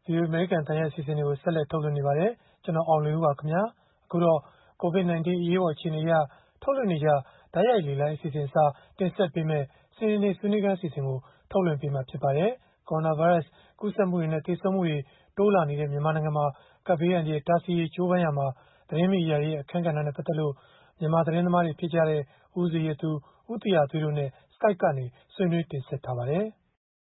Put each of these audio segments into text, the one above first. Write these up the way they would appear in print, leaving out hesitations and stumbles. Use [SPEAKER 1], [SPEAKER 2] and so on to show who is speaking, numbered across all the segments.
[SPEAKER 1] ဒီအမေရိကန်တန်ရဲ့အစီအစဉ်တွေကိုဆက်လက်ထုတ်လွှင့်နေပါတယ်။ကျွန်တော်အောင်လွင်ဦးပါခင်ဗျာ။အခုတော့ COVID-19 အရေးပေါ်အခြေအနေအရထုတ်လွှင့်နေကြဓာတ်ရိုက်လေလိုင်းအစီအစဉ်အစားတင်ဆက်ပေးမယ့်စနေနေ့ဆွေးနွေးခန်းအစီအစဉ်ကိုထုတ်လွှင့်ပေးမှာဖြစ်ပါတယ်။ ကိုရိုနာဗိုင်းရပ်စ်ကူးစက်မှုတွေနဲ့သေဆုံးမှုတွေတိုးလာနေတဲ့မြန်မာနိုင်ငံမှာကပ်ဘေးအန္တရာယ်တားဆီးရေးကြိုးပမ်းရာမှာသတင်းမီဒီယာရဲ့အခမ်းကဏ္ဍနဲ့ပတ်သက်လို့မြန်မာသတင်းသမားတွေဖြစ်ကြတဲ့ဦးဇေယျသူ၊ဦးသီဟသွေးတို့နဲ့ Skype ကနေဆွေးနွေးတင်ဆက်ထားပါတယ်။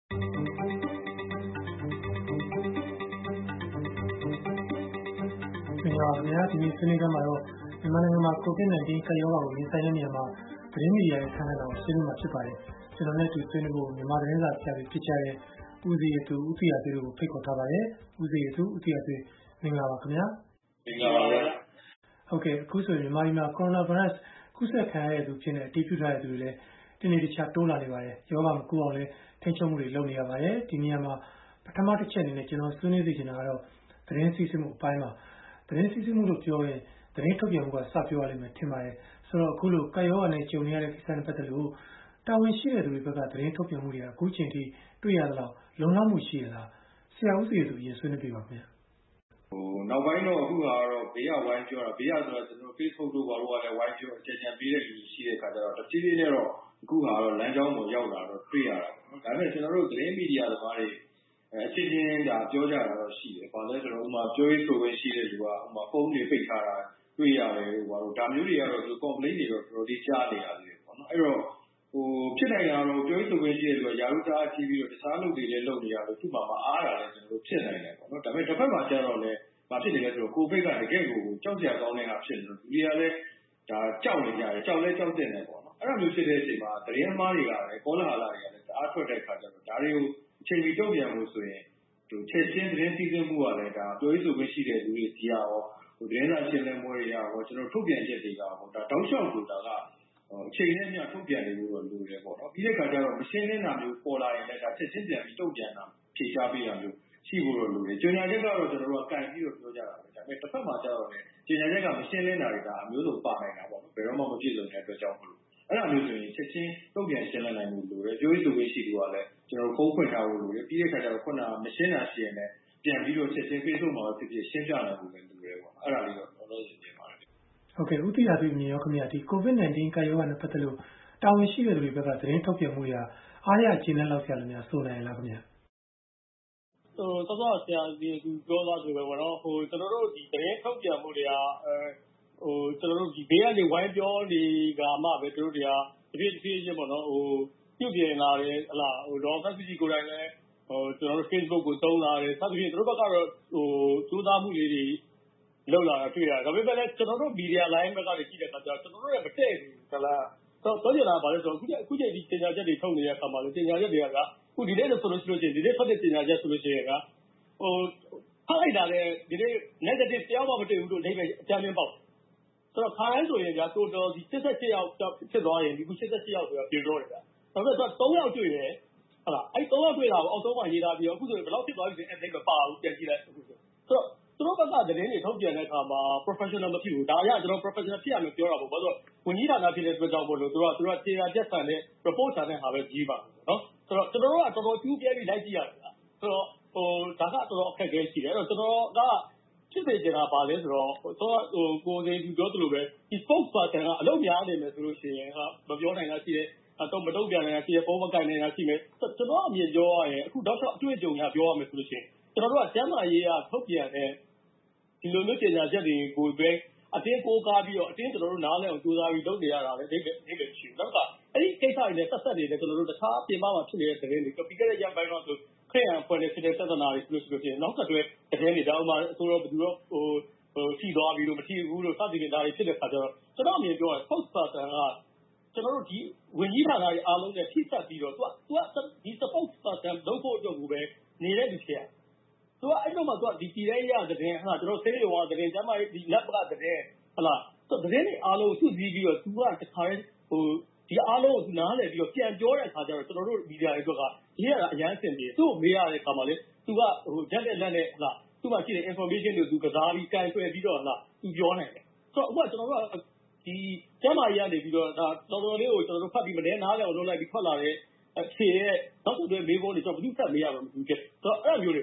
[SPEAKER 1] ဒီနေ့ဆွေးနွေးခန်းမှာတော့မြန်မာနိုင်ငံမှာ COVID-19 ကပ်ရောဂါကိုရင်ဆိုင်တဲ့နေရာမှာသတင်းမီဒီယာရဲ့အခမ်းအနားကိုဆွေးနွေးမှာဖြစ်ပါတယ်။ကျွန်တော်နဲ့တူဆွေးနွေးဖို့မြန်မာသတင်းစာဆရာတွေဖြစ်ကြတဲ့ဦးဇေယျသူ၊ဦးသီဟသွေးတို့ကိုဖိတ်ခေါ်ထားပါတယ်။ဦးဇေယျသူ၊ဦးသီဟသွေးမင်္ဂလာပါခင်ဗျာ
[SPEAKER 2] ။မင်္ဂလာပါဗျာ
[SPEAKER 1] ။ဟုတ်ကဲ့အခုဆိုရင်မြန်မာပြည်မှာကိုရိုနာဗိုင်းရပ်စ်ကူးစက်ခံရတဲ့သူဖြစ်နေအတည်ပြုထားတဲ့သူတွေလည်းတနေ့တခြားတိုးလာနေပါတယ်။ရောဂါမကူအောင်လည်းထိန်းချုပ်မှုတွေလုပ်နေရပါတယ်။ဒီနေရာမှာပထမတစ်ချက်အနေနဲ့ကျွန်တော်ဆွေးနွေးသိချင်တာကတော့သတင်းစီးဆင်းမှုအပိုင်းမှာသတင်းစီးဆင်းမှုလို့ပြောရင်သတင်းထုတ်ပြန်မှုကစပြောရလိမ့်မယ်ထင်ပါတယ်။ဆိုတော့အခုလိုကပ်ရောဂါနဲ့ကြုံနေရတဲ့ကိစ္စနဲ့ပတ်သက်လို့တာဝန်ရှိတဲ့သူတွေဘက်ကသတင်းထုတ်ပြန်မှုတွေကအခုချိန်ထိတွေ့ရသလောက်လုံလောက်မှုရှိရလားဆရာဦးဇေယျသူအရင်ဆွေးနွေးပြပါခင်ဗျာ
[SPEAKER 2] ။နောက်ပိုင်းတော့အခုကတော့ဘေးကဝိုင်းပြောတာဘေးကဆိုတော့ကျွန်တော် Facebook တို့ဘာလို့ကလည်းဝိုင်းပြောအကြံပေးတဲ့လူတွေရှိတဲ့အခါကျတော့တဖြည်းဖြည်းနဲ့တော့အခုကတော့လမ်းကြောင်းပေါ်ရောက်လာတော့တွေ့ရတာပေါ့နော်။ဒါပေမဲ့ကျွန်တော်တို့သတင်းမီဒီယာသမားတွေအချင်းချင်းဒါပြောကြတာတော့ရှိတယ်။ဘာလဲဆိုတော့ဥပမာပြောရေးဆိုခွင့်ရှိတဲ့လူကဥပမာဖုန်းတွေပိတ်ထားတာတွေ့ရတယ်ဟိုဒါမျိုးတွေကတော့ complaint တွေတော့တော်တော်လေးကြားနေရတယ်ပေါ့နော်။အဲ့တော့ဖြစ်နိုင်တာတော့ပြောရေးဆိုခွင့်ရှိတဲ့လူကယာရုတအားကြီးပြီးတော့တခြားလူတွေလည်းလုပ်နေရလို့သူ့မှာမအားတာလည်းကျွန်တော်တို့ဖြစ်နိုင်တယ်ပေါ့နော်။ဒါပေမဲ့တစ်ဖက်မှာကျတော့လည်းဘာဖြစ်နေလဲဆိုတော့ကိုဗစ်ကတကယ်ကိုကြောက်ကြကောင်းနေတာဖြစ်နေလို့လူတွေကလည်းဒါကြောက်နေကြတယ်ကြောက်လဲကြောက်တဲ့နေပေါ့နော်။အဲ့လိုမျိုးဖြစ်တဲ့အချိန်မှာသတင်းသမားတွေကလည်းကောလာဟလတွေကလည်းတအားထွက်တဲ့ခါကျတော့ဒါတွေကိုအချိန်ကြီးတုံ့ပြန်လို့ဆိုရင်ချက်ချင်းသတင်းစီးဆင်းမှုကလည်းဒါပြောရေးဆိုခွင့်ရှိတဲ့လူတွေစီရောသတင်းစာရှင်းလင်းပွဲတွေရောကျွန်တော်ထုတ်ပြန်ချက်တွေကဒါတောက်လျှောက်ကိုဒါကအချိန်နဲ့မျှထုတ်ပြန်နေလို့တော့လိုတယ်ပေါ့နော်ပြီးတဲ့ခါကျတော့မရှင်းလင်းတာမျိုးပေါ်လာရင်လည်းဒါချက်ချင်းပြန်ပြီးတုံ့ပြန်တာဖြေချပေးတာမျိုးရှိဖို့တော့လိုတယ်ကြေညာချက်ကတော့ကျွန်တော်တို့ကကန်ပြီးတော့ပြောကြတာပဲဒါပေမဲ့တစ်ဖက်မှာကျတော့လည်းကြေညာချက်ကမရှင်းလင်းတာတွေဒါအမျိုးစုံပါနိုင်တာပေါ့နော်ဘယ်တော့မှမပြည့်စုံတဲ့အတွက်ကြောင့်မလို့အဲ့လိုမျိုးဆိုရင်ချက်ချင်းတုံ့ပြန်ရှင်းလင်းနိုင်မှုလိုတယ်ပြောရေးဆိုခွင့်ရှိသူကလည်းကျွန်တော်ဖုန်းဖွင့်ထားဖို့လိုတယ်ပြီးတဲ့ခါကျတော့ခုနမရှင်းတာရှိရင်လည်းပြန်ပြီးတော့ချက်ချင်း Facebook မှာဖြစ်ဖြစ်ရှင်းပြနိုင်ဖို့ပဲလိုတယ်ပေါ့အဲ့ဒါလေးတော့တော်တော်ရှင်းပြပါတယ်
[SPEAKER 1] ဟုတ်ကဲ့ဦးသီဟသွေးမြင်ရောခင်ဗျာဒီ COVID-19 ကပ်ရောဂါနဲ့ပတ်သက်လို့တာဝန်ရှိတဲ့သူတွေဘက်ကသတင်းထုတ်ပြန်မှုတွေအားရကျေနပ်လောက်ဆရာလည်းများဆိုနိုင်လားခင်ဗျာ
[SPEAKER 3] စောစောဆရာဒီပြောသွားဆိုပဲပေါ့နော်ကျွန်တော်တို့ဒီသတင်းထုတ်ပြန်မှုတွေကကျွန်တော်တို့ဒီဘေးကနေဝိုင်းပြောတွေကမှပဲတို့တွေကတဖြည်းချင်းပေါ့နော်ပြုပြင်လာတယ်ဟလာဒေါ်ဖက်စီကိုယ်တိုင်လည်းကျွန်တော်တို့ Facebook ကိုသုံးလာတယ်စသဖြင့်တို့ဘက်ကတော့စူးစမ်းမှုလေးတွေလောက်လာတာတွေ့ရတယ်ဒါပေမဲ့လည်းကျွန်တော်တို့မီဒီယာလိုင်းဘက်ကနေကြည့်တဲ့အခါကျတော့ကျွန်တော်တို့လည်းမတည့်ဘူးခလားတော့ကျင်လာပါလေဆိုတော့အခုချိန်ဒီပညာချက်တွေထုတ်နေတဲ့အခါမှာလေပညာချက်တွေကအခုဒီနေ့လို့ဆိုလို့ရှိရင်ဒီနေ့ဖတ်တဲ့ပညာချက်ဆိုလို့ရှိရင်ကဖတ်လိုက်တာလည်းဒီနေ့ negative တယောက်မှမတွေ့ဘူးလို့အိဗယ်အကြမ်းင်းပေါက်ဆိုတော့ခါတိုင်းဆိုရင်total ဒီ88ယောက်ဖြစ်သွားရင်ဒီခု88ယောက်ဆိုတာပြေတော့တယ်ဒါပေမဲ့3ယောက်တွေ့တယ်ဟုတ်လားအဲ့3ယောက်တွေ့တာကိုအောက်ဆုံးမှရေးထားပြီးတော့အခုဆိုရင်ဘယ်လောက်ဖြစ်သွားပြီဆိုရင်အဲ့မပါဘူးပြန်ကြည့်လိုက်အခုဆိုတော့သူတို့ဘက်ကသတင်းတွေထုတ်ပြန်တဲ့အခါမှာ professional မဖြစ်ဘူးဒါအရကျွန်တော် professional ဖြစ်ရမယ်ပြောတာပေါ့ဘာလို့ဝန်ကြီးဌာနဖြစ်တဲ့အတွက်ကြောင့်မို့လို့သူကတင်ရချက်ဆန်တဲ့ report ဆန်တဲ့ဟာပဲကြီးပါနော်ဆိုတော့ကျွန်တော်တို့ကတော်တော်ကျူးပြဲပြီးလိုက်ကြည့်ရတယ်ဆိုတော့ဒါကတော်တော်အခက်အခဲရှိတယ်အဲ့တော့ကျွန်တော်ကဖြစ်နေကြတာပါလဲဆိုတော့ကိုယ်စီပြောသလိုပဲဒီ spokesperson ကအလုပ်များနေမယ်ဆိုလို့ရှိရင်မပြောနိုင်တာရှိတယ်တော့မတုံ့ပြန်နိုင်တာရှိတယ်ပုံမကန်နိုင်တာရှိမယ်ကျွန်တော်အမြင်ပြောရရင်အခုတော့အတွေ့အကြုံများပြောရမယ်ဆိုလို့ရှိရင်ကျွန်တော်တို့ကကျမ်းမာရေးကထုတ်ပြန်တဲ့ဒီလိုမျိုးကြေညာချက်တွေကိုပဲအတင်းကိုးကားပြီးတော့အတင်းကျွန်တော်တို့နားလည်အောင်ကြိုးစားပြီးလုပ်နေရတာလေဒီရှိဘူးနောက်ကအဲ့ဒီကိစ္စတွေနဲ့ဆက်ဆက်နေတဲ့ကျွန်တော်တို့တခြားပြင်ပမှာဖြစ်နေတဲ့သတင်းတွေပြီးခဲ့တဲ့ရက်ပိုင်းတော့ဆိုခရစ်ယာန်ဖွဲ့တဲ့ဖြစ်တဲ့သဒ္ဒနာတွေဆိုလို့ရှိရင်နောက်ဆက်တွဲသတင်းတွေဒါမှမဟုတ်ဆိုတော့ဘယ်သူတော့ထိသွားပြီးတော့မထိဘူးလို့စသည်ဖြင့်ဒါတွေဖြစ်တဲ့ခါကျတော့ကျွန်တော်အမြင်ပြောရင် spokesperson ကကျွန်တော်တို့ဒီဝန်ကြီးဌာနတွေအားလုံးနဲ့ထိစပ်ပြီးတော့သူကဒီ spokesperson လုပ်ဖို့အတွက်ကိုပဲနေတဲ့လူဖြစ်ရသူကအဲ့လိုမှသူကဒီပြည်ထဲရတဲ့ဟာကျွန်တော်ဆေးရုံကတဲ့ကျမ်းမာရေးဒီ lab ကတဲ့ဟလာသတင်းတွေအားလုံးစုစည်းပြီးတော့သူကတခါတည်းဒီအားလုံးကိုနားလည်ပြီးတော့ပြန်ပြောတဲ့အခါကျတော့ကျွန်တော်တို့မီဒီယာတွေအတွက်ကရေးရတာအရန်အဆင်ပြေသူ့ကိုမေးရတဲ့အခါမှာလေသူကရက်လက်လက်နဲ့ဟလာသူ့မှာရှိတဲ့ information တွေကိုသူကစားပြီးကန်ဆွဲပြီးတော့ဟလာသူပြောနိုင်တယ်ဆိုတော့အခုကကျွန်တော်တို့ကဒီကျမ်းမာရေးကနေပြီးတော့ဒါတော်တော်လေးကိုကျွန်တော်တို့ဖတ်ပြီးမလဲနားလည်အောင်လုပ်လိုက်ပြီးထွက်လာတဲ့အခြေရဲ့နောက်ဆက်တွဲမေးခွန်းတွေကျွန်တော်ဘယ်သူဆက်မေးရမှာမသိဘူးဖြစ်ဆိုတော့အဲ့လိုမျိုးတွေပေါ့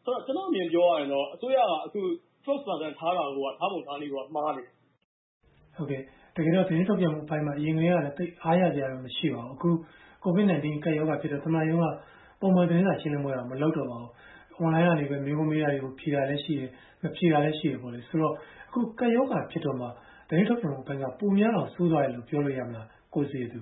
[SPEAKER 3] ဆိုတော့ကျွန်တော်အမြင်ပြောရရင်တော့အစိုးရကအခု first person ထားတာကိုထားပုံထားနည်းကမှားတယ်
[SPEAKER 1] ဟုတ်ကဲ့တကယ်တော့သတင်းထုတ်ပြန်မှုအပိုင်းမှာအရင်ကလည်းတိတ်အားရကြရတော့မရှိပါဘူးအခု COVID-19 ကပ်ရောဂါဖြစ်တော့သမယုံကပုံမှန်သတင်းစာရှင်းလင်းပွဲတော့မလုပ်တော့ပါဘူး online ကနေပဲမျိုးမေးတာတွေကိုဖြေတာလည်းရှိတယ်မဖြေတာလည်းရှိတယ်ပေါ့လေဆိုတော့အခုကပ်ရောဂါဖြစ်တော့မှသတင်းထုတ်ပြန်မှုအပိုင်းကပုံများအောင်စိုးသွားတယ်လို့ပြောလို့ရမလားကိုစီသူ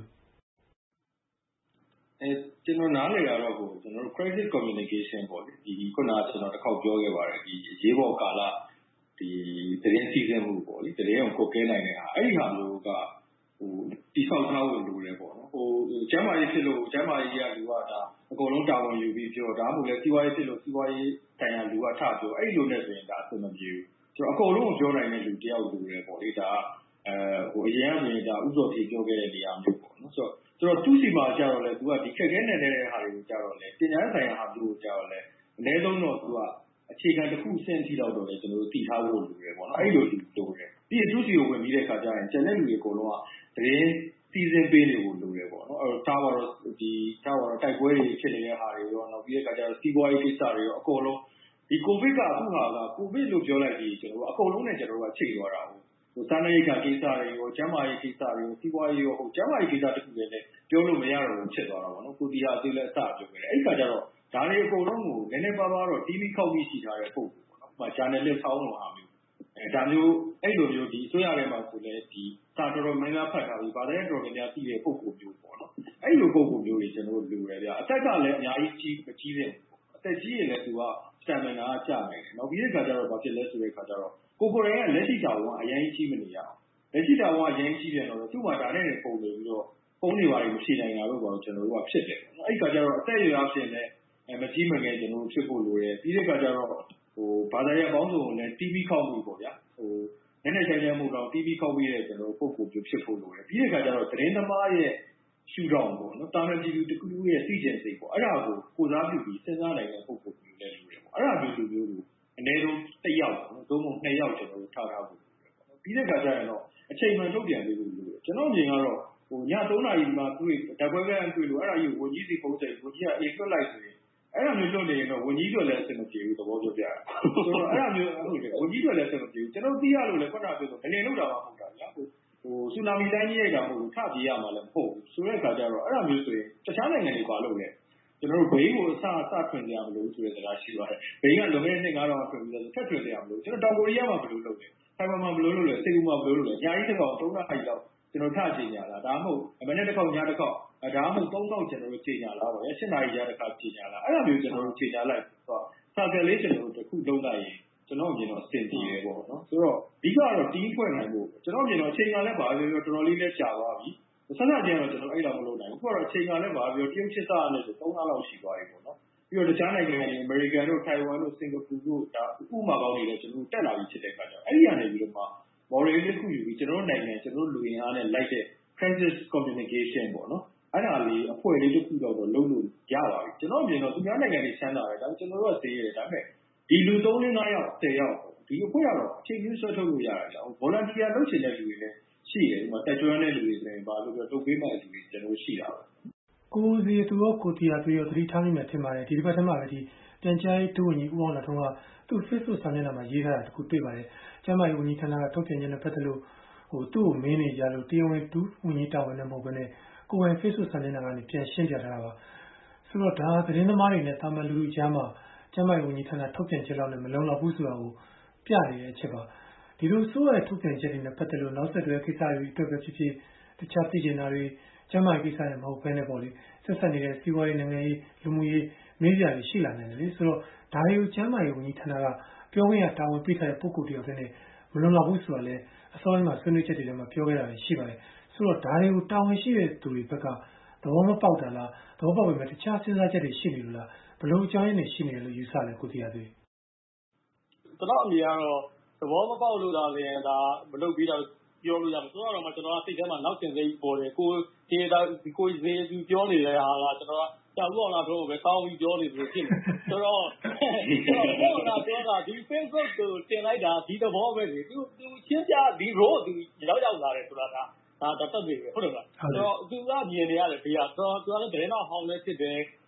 [SPEAKER 2] ကျွန်တော်နားလည်ရတော့ကျွန်တော်တို့ crisis communication ပေါ့လေဒီခုနကကျွန်တော်တစ်ခေါက်ပြောခဲ့ပါတယ်ဒီရေးပေါ်ကာလဒီသတင်းစီစဉ်မှုပေါ့လေသတင်းကိုကိုကဲနိုင်တဲ့ဟာအဲ့ဒီဟာမျိုးကတိဆောက်ထားဖို့လိုတယ်ပေါ့နော်ကျမ်းမာရေးဖြစ်လို့ကျမ်းမာရေးကလူကဒါအကုန်လုံးတာဝန်ယူပြီးပြောဒါမှမဟုတ်လေစီးပွားရေးဖြစ်လို့စီးပွားရေးတိုင်ရလူကထပြောအဲ့လိုနဲ့ဆိုရင်ဒါအဆင်မပြေဘူးကျွန်တော်အကုန်လုံးကိုပြောနိုင်တဲ့လူတယောက်လိုတယ်ပေါ့လေဒါအရင်ကဆိုရင်ဒါဥစ္စာဖြေပြောခဲ့တဲ့နေရာမျိုးပေါ့နော်ဆိုတော့သူ့စီမှာကြတော့လေသူကဒီခက်ခဲနေတဲ့ဟာတွေကိုကြတော့လေပညာဆိုင်ရာဟာမျိုးကိုကြတော့လေအနည်းဆုံးတော့သူကအခြေခံတစ်ခုအဆင့်ထိတော့လေကျွန်တော်တို့တည်ထားဖို့လိုတယ်ပေါ့နော်အဲ့လိုလိုတယ်ပြီးရင်သူ့စီကိုဝင်ပြီးတဲ့ခါကျရင်ကျန်တဲ့လူတွေအကုန်လုံးကသတင်းစီစဉ်ပေးနေဖို့လိုတယ်ပေါ့နော်အဲ့တော့ထားပါတော့တိုက်ပွဲတွေဖြစ်နေတဲ့ဟာတွေရောနောက်ပြီးတဲ့ခါကျတော့စီးပွားရေးကိစ္စတွေရောအကုန်လုံးဒီကိုဗစ်ကအခုဟာကကိုဗစ်လို့ပြောလိုက်ပြီးကျွန်တော်တို့အကုန်လုံးနဲ့ကျွန်တော်တို့ကချိန်သွားတာစားနပ်ရိက္ခာကိစ္စတွေရောကျန်းမာရေးကိစ္စတွေရောစီးပွားရေးရောကျန်းမာရေးကိစ္စတစ်ခုလည်းပြောလို့မရတော့ဘူးဖြစ်သွားတာပေါ့နော်ကိုတီဟာအသေးလည်းအစပြောခဲ့တယ်အဲ့ခါကျတော့ဒါတွေအကုန်လုံးကိုနည်းနည်းပါးပါးတော့တီးပြီးခောက်ပြီးရှိထားတဲ့ပုံပေါ့နော်ဥပမာ journalist ဆောင်းလို့ဟာမျိုးဒါမျိုးအဲ့လိုမျိုးဒီအစိုးရထဲမှာဆိုလည်းဒီစာတော်တော်များများဖတ်ထားပြီးဗာတဲ့တော်တော်များများသိတဲ့ပုံမျိုးပေါ့နော်အဲ့လိုပုံမျိုးတွေကျွန်တော်တို့လိုတယ်ဗျအသက်ကလည်းအများကြီးမကြီးတဲ့အသက်ကြီးရင်လည်းသူက stamina ကကျနိုင်တယ်နောက်ပြီးတဲ့ခါကျတော့ဘာဖြစ်လဲဆိုတဲ့ခါကျတော့ကိုယ်ရဲ့လက်ရှိတာဝန်အရင်ကြီးမနေရအောင်လက်ရှိတာဝန်အရင်ကြီးပြန်တော့သူ့မှာဒါနဲ့ပုံနေပြီးတော့ပုံနေပါလိမ့်မရှိနိုင်တာတော့ကျွန်တော်တို့ကဖြစ်တယ်ပေါ့နော်အဲ့ခါကျတော့အသက်အရွယ်အဖြစ်နဲ့မကြီးမငယ်ကျွန်တော်တို့ဖြစ်ဖို့လိုတယ်ပြီးတဲ့ခါကျတော့ဘာသာရေးပေါင်းစုံကိုလည်း TV ခောက်မှုပေါ့ဗျာနည်းနည်းချင်းချင်းမှုတော့ TV ခောက်ပြီးတဲ့ကျွန်တော်တို့ပုံကိုဖြစ်ဖို့လိုတယ်ပြီးတဲ့ခါကျတော့သတင်းသမားရဲ့ရှုထောင့်ပေါ့နော်တာမန်ပြည်သူတစ်ခုရဲ့သိကျင်စိတ်ပေါ့အဲ့ဒါကိုစားပြုပြီးစဉ်းစားနိုင်တဲ့ပုံကိုမျိုးလည်းလိုတယ်ပေါ့အဲ့ဒါမျိုးလိုမျိုးအနည်းဆုံးတစ်ယောက်ပေါ့နော်သို့မဟုတ်နှစ်ယောက်ကျွန်တော်တို့ထားဖို့ပြီးတဲ့ခါကျရင်တော့အချိန်မှန်ထုတ်ပြန်ပေးဖို့လိုတယ်ကျွန်တော်မြင်ကတော့ည3 နာရီမှတွေ့ဓာတ်ခွဲခန်းတွေ့လို့အဲ့ဒါကြီးဝန်ကြီးစီပုံစံဝန်ကြီးကအေးလွတ်လိုက်ဆိုရင်အဲ့ဒါမျိုးလွတ်နေရင်တော့ဝန်ကြီးတို့လည်းအဆင်မပြေဘူးသဘောပြောပြတယ်ဆိုတော့အဲ့ဒါမျိုးဟုတ်တယ်ဝန်ကြီးတို့လည်းအဆင်မပြေဘူးကျွန်တော်သိရလို့လည်းခုနကပြောဆိုဘယ်နေလောက်တာမှမဟုတ်တာဗျာဆူနာမီတိုင်းကြီးရိုက်တာမဟုတ်ဘူးထပြေးရမှာလည်းမဟုတ်ဘူးဆိုတဲ့အခါကျတော့အဲ့ဒါမျိုးဆိုရင်တခြားနိုင်ငံတွေပါလို့လေကျွန်တော်တို့ဘေးကိုအစထွင်ကြမလို့ဆိုတဲ့စကားရှိပါတယ်ဘေးကလွန်ခဲ့တဲ့နှစ်9000ထွင်ပြီးတော့ထပ်ထွင်ကြမလို့ကျွန်တော်တောင်ကိုရီးယားမှာဘယ်လိုလုပ်လဲထိုင်ဝမ်မှာဘယ်လိုလုပ်လဲစင်ကာပူမှာဘယ်လိုလုပ်လဲညာကြီးတစ်ခေါက်3 နာရီလောက်ကျွန်တော်ထချင်ကြလားဒါမှမဟုတ်မနေ့တစ်ခေါက်ညတစ်ခေါက်ဒါမှမဟုတ်3ခေါက်ကျွန်တော်တို့ချိန်ကြလားပေါ့ရ7နာရီကြာတစ်ခါချိန်ကြလားအဲ့လိုမျိုးကျွန်တော်တို့ချိန်ကြလိုက်ဆိုတော့စာကလေးကျွန်တော်တို့တစ်ခုလုံးလိုက်ရင်ကျွန်တော်မြင်တော့အဆင်ပြေတယ်ပေါ့နော်ဆိုတော့အဓိကတော့တီးဖွဲ့နိုင်ဖို့ကျွန်တော်မြင်တော့အချိန်ကလည်းပါပြီးတော့တော်တော်လေးလည်းကြာသွားပြီဆက်ဆက်ကြရင်တော့ကျွန်တော်အဲ့လောက်မလုပ်နိုင်ဘူးအခုကတော့အချိန်ကလည်းပါပြီးတော့တရုတ်ချစ်စားနဲ့ဆို3လလောက်ရှိသွားပြီပေါ့နော်ပြီးတော့တခြားနိုင်ငံတွေအမေရိကန်တို့ထိုင်ဝမ်တို့စင်ကာပူတို့ဒါဥပမာပေါင်းတွေလည်းကျွန်တော်တက်လာပြီးဖြစ်တဲ့အခါကျတော့အဲ့ဒီကနေပြီးတော့မှ model တစ်ခုယူပြီးကျွန်တော်နိုင်ငံကျွန်တော်လူရင်းအားနဲ့လိုက်တဲ့ crisis communication ပေါ့နော်အဲ့ဒါလေးအဖွဲ့လေးတစ်ခုတော့လုပ်လို့ရပါပြီကျွန်တော်မြင်တော့သူများနိုင်ငံတွေချမ်းသာတယ်ဒါပေမဲ့ကျွန်တော်တို့ကသေးရတယ်ဒါပေမဲ့ဒီလူ3 5ယောက်10ယောက်ဒီအဖွဲ့ကတော့အချိန်ကြီးဆွဲထုတ်လို့ရတယ်ကြောင့် volunteer လုပ်ချင်တဲ့လူတွေလည်းရှိတယ်ဒီမှာတက်ကျွမ်းတဲ့လူတွေဆိုရင်ဘာလို့ပြောတုတ်ပေးမှလူတွေကျွန်တော်ရှိတာပဲ
[SPEAKER 1] ကိုစီသူရောကိုတီယာသူရောသတိထားမိမှထင်ပါတယ်ဒီတစ်ပတ်ထဲမှာပဲဒီပြန်ကြားရေးဒုဝန်ကြီးဦးအောင်လှထွန်းကသူ့ Facebook စာမျက်နှာမှာရေးထားတာတခုတွေ့ပါတယ်ကျမ်းမာရေးဝန်ကြီးဌာနကထုတ်ပြန်ခြင်းနဲ့ပတ်သက်လို့သူ့ကိုမင်းနေကြလို့တရားဝင်ဒုဝန်ကြီးတာဝန်နဲ့မဟုတ်ဘဲနဲ့ကိုယ်ပိုင် Facebook စာမျက်နှာကနေပြန်ရှင်းပြထားတာပါဆိုတော့ဒါသတင်းသမားတွေနဲ့တာမန်လူလူကြားမှာကျမ်းမာရေးဝန်ကြီးဌာနထုတ်ပြန်ချက်လောက်နဲ့မလုံလောက်ဘူးဆိုတာကိုပြနေတဲ့အချက်ပါဒီလိုဆိုရထုတ်ပြန်ချက်တွေနဲ့ပတ်သက်လို့နောက်ဆက်တွဲကိစ္စတွေအတွက်ပဲဖြစ်ဖြစ်တခြားသိကျင်တာတွေကျမ်းမာရေးကိစ္စတွေမဟုတ်ဘဲနဲ့ပေါ့လေဆက်ဆက်နေတဲ့စီးပွားရေးနိုင်ငံရေးလူမှုရေးမေးစရာတွေရှိလာနိုင်တယ်လေဆိုတော့ဒါတွေကိုကျမ်းမာရေးဝန်ကြီးဌာနကပြောခွင့်ရတာဝန်ပေးထားတဲ့ပုဂ္ဂိုလ်တယောက်တည်းနဲ့မလုံလောက်ဘူးဆိုတာလည်းအစောပိုင်းမှာဆွေးနွေးချက်တွေထဲမှာပြောခဲ့တာရှိပါတယ်ဆိုတော့ဒါတွေကိုတာဝန်ရှိတဲ့သူတွေဘက်ကသဘောမပေါက်တာလားသဘောပေါက်ပေမဲ့တခြားစဉ်းစားချက်တွေရှိနေလို့လားဘယ်လိုအကြောင်းရင်းတွေရှိနေတယ်လို့ယူဆလဲကိုတရားသွေး
[SPEAKER 3] ကျွန်တော်အမြင်ကတော့သဘောမပေါက်လို့လားလည်းဒါမလုပ်ပြီးတော့ပြောလို့ရမှာဆိုတော့မှကျွန်တော်ကစိတ်ထဲမှာနောက်ကျင်စိတ်ပေါ်တယ်ကိုဒီစေသူပြောနေတဲ့ဟာကကျွန်တော်ကကြောက်လို့အောင်တော့ပဲကောင်းပြီးပြောနေလို့ဖြစ်နေဆိုတော့ကျွန်တော်ပြောတာဒီ Facebook ကိုတင်လိုက်တာဒီသဘောပဲလေသူချင်းပြဒီ role သူရောက်လာတယ်ဆိုတာကဒါတက်ပြီပဲဟုတ်တယ်မလားဆိုတော့သူကမြင်နေရတယ်ဒီကတော့သူကလည်းသတင်းတော့ဟောင်းနေဖြစ်တယ်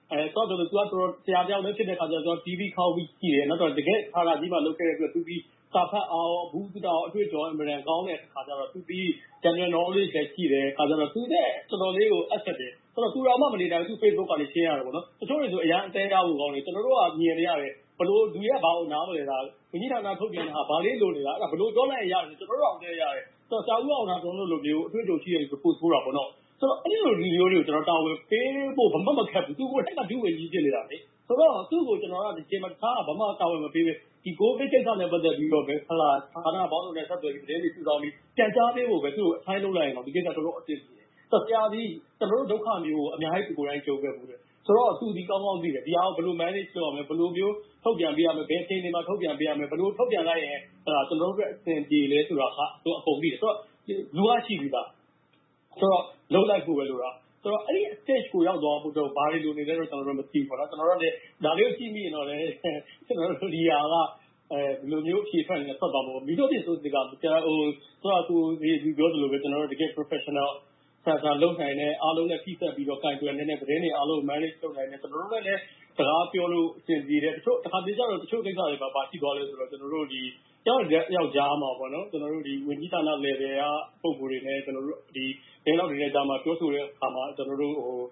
[SPEAKER 3] ဆိုတော့သူကဆရာတယောက်လည်းဖြစ်တဲ့အခါကျတော့ TV ခေါက်ပြီးကြည့်တယ်နောက်တော့တကယ်ဌာနကြီးမှာလုပ်ခဲ့တဲ့အတွက်သူပြီးစာဖတ်အောင်ဘူးသူတော်အတွေ့အကြုံအမှန်ကောင်းတဲ့အခါကျတော့သူပြီး general knowledge လည်းရှိတယ်အခါကျတော့သူနဲ့တော်တော်လေးကို asset တယ်ဆိုတော့သူတော်မှမနေတာသူ Facebook ကနေ share ရတယ်ပေါ့နော်တချို့တွေဆိုအရန်အသေးရဖို့ကောင်းတယ်ကျွန်တော်တို့ကမြင်နေရတယ်ဘလို့လူရဲ့ဘာလို့နားမလဲတာဝန်ကြီးဌာနထုတ်ပြန်တာဘာလေးလိုနေတာအဲ့ဒါဘလို့ပြောလိုက်ရတယ်ကျွန်တော်တို့အောင်သေးရတယ်ဆိုတော့စာဦးအောင်တာကျွန်တော်တို့လိုမျိုးအတွေ့အကြုံရှိတဲ့လူပို့ဆိုးတာပေါ့နော်ဆိုတော့အဲ့ဒီလိုလူမျိုးတွေကိုကျွန်တော်တာဝန်ပေးဖို့ဘာမှမခက်ဘူးသူကိုယ်တိုင်ကဒုဝန်ကြီးဖြစ်နေတာလေဆိုတော့သူ့ကိုကျွန်တော်ကဒီချိန်မှာဘာမှတာဝန်မပေးဘူးဒီကိုဗစ်ကိစ္စနဲ့ပတ်သက်ပြီးတော့ပဲဟလာဌာနပေါင်းစုံနဲ့ဆက်သွယ်ပြီးတည်းတွေစုဆောင်ပြီးပြန်ကြားပေးဖို့ပဲသူ့ကိုအထိုင်းလုပ်လိုက်ရင်တော့ဒီကိစ္စတော်တော်အစ်စ်ကြီးတယ်ဆိုတော့ဆရာကြီးကျွန်တော်တို့ဒုက္ခမျိုးကိုအများကြီးကိုယ်တိုင်ကြုံခဲ့ဘူးတယ်ဆိုတော့သူဒီကောင်းကောင်းသိတယ်ဒီအားကိုဘယ်လို manage လုပ်ရမလဲဘယ်လိုမျိုးထုတ်ပြန်ပေးရမလဲဘယ်အချိန်တွေမှာထုတ်ပြန်ပေးရမလဲဘယ်လိုထုတ်ပြန်လိုက်ရင်ကျွန်တော်တို့အဆင်ပြေလဲဆိုတာကသူအကုန်သိတယ်ဆိုတော့လူကရှိပြီလားဆိုတော့လုံးလိုက်ဖို့ပဲလို့တာဆိုတော့အဲ့ဒီ stage ကိုရောက်သွားဖို့တော့ဘာတွေလိုနေလဲတော့ကျွန်တော်တို့မသိဘူးပေါ့နော်ကျွန်တော်တို့လည်းဒါလေးကိုကြည့်မိရင်တော့လည်းကျွန်တော်တို့ဒီဟာကဘယ်လိုမျိုးဖြေထွက်နေဆက်သွားမှာမီးတို့ပြည်ဆိုဒီကကျွန်တော်ဆိုတော့သူဒီပြောသလိုပဲကျွန်တော်တို့တကယ် professional ဆရာလုံနိုင်တဲ့အားလုံးနဲ့ဖိစပ်ပြီးတော့ကင်တွယ်နေတဲ့သတင်းတွေအားလုံး manage လုပ်နိုင်တယ်ကျွန်တော်တို့လည်းစကားပြောလို့အဆင်ပြေတယ်တချို့တစ်ခါတည်းကျတော့တချို့ကိစ္စတွေမှာပါရှိသွားလဲဆိုတော့ကျွန်တော်တို့ဒီယောက်ကြားမှာပေါ့နော်ကျွန်တော်တို့ဒီဝန်ကြီးဌာန level ကပုံကိုယ်တွေနဲ့ကျွန်တော်တို့ဒီဒေလောက်တွေနဲ့ဒါမှပြောဆိုတဲ့အခါမှာကျွန်တော်တို့